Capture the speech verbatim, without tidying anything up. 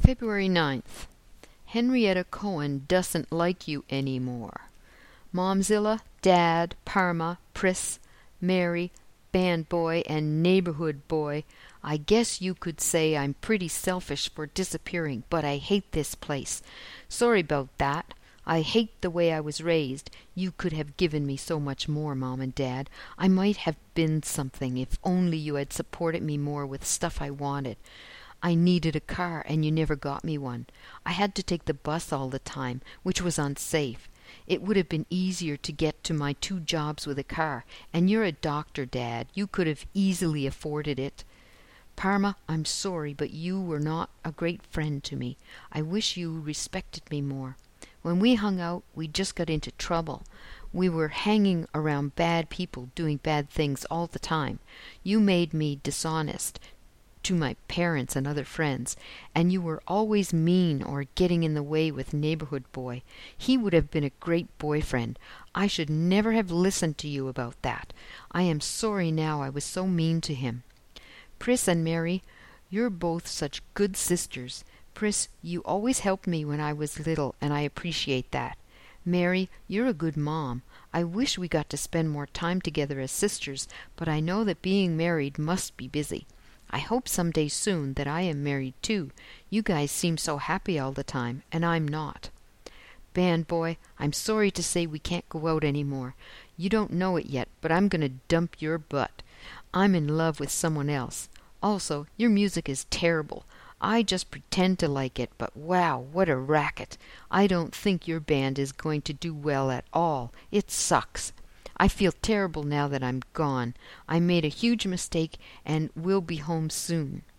February ninth. Henrietta Cohen doesn't like you any more. Momzilla, Dad, Parma, Pris, Mary, band boy, and neighborhood boy, I guess you could say I'm pretty selfish for disappearing, but I hate this place. Sorry about that. I hate the way I was raised. You could have given me so much more, Mom and Dad. I might have been something if only you had supported me more with stuff I wanted. I needed a car, and you never got me one. I had to take the bus all the time, which was unsafe. It would have been easier to get to my two jobs with a car, and you're a doctor, Dad. You could have easily afforded it. Parma, I'm sorry, but you were not a great friend to me. I wish you respected me more. When we hung out, we just got into trouble. We were hanging around bad people, doing bad things all the time. You made me dishonest to my parents and other friends, and you were always mean or getting in the way with neighborhood boy. He would have been a great boyfriend. I should never have listened to you about that. I am sorry now I was so mean to him. Pris and Mary, you're both such good sisters. Pris, you always helped me when I was little, and I appreciate that. Mary, you're a good mom. I wish we got to spend more time together as sisters, but I know that being married must be busy. I hope some day soon that I am married too. You guys seem so happy all the time, and I'm not. Band boy, I'm sorry to say we can't go out any more. You don't know it yet, but I'm going to dump your butt. I'm in love with someone else. Also, your music is terrible. I just pretend to like it, but wow, what a racket. I don't think your band is going to do well at all. It sucks. I feel terrible now that I'm gone. I made a huge mistake and will be home soon.